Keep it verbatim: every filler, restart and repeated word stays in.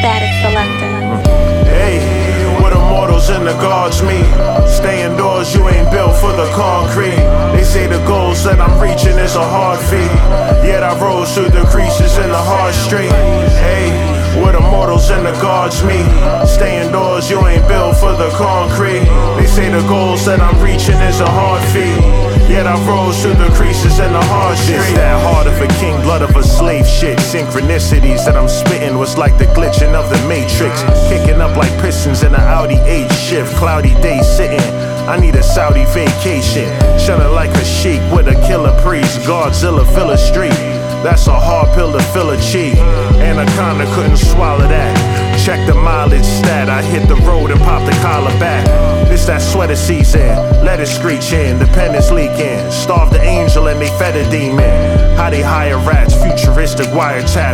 Static Selector. Hey, what immortals and the gods mean? Stay indoors, you ain't built for the concrete. They say the goals that I'm reaching is a hard feat, yet I rose through the creases in the hard street. Hey, what immortals and the gods mean? Stay indoors, you ain't built for the concrete. They say the goals that I'm reaching is a hard feat, yet I rose through the creases in the hard street. This that heart of a king, blood of a slave shit. Synchronicities that I'm spitting was like the glitching of the Matrix. Kicking up like pistons in an Audi eight shift. Cloudy day sitting, I need a Saudi vacation. Shining like a sheik with a killer priest. Godzilla fill a street, that's a hard pill to fill a cheek. Anaconda couldn't swallow that. Check the mileage stat, I hit the road and pop the collar back. This that sweater season, let it screech in, Independence leaking. Starved the angel and they fed a demon. How they hire rats, futuristic wiretap.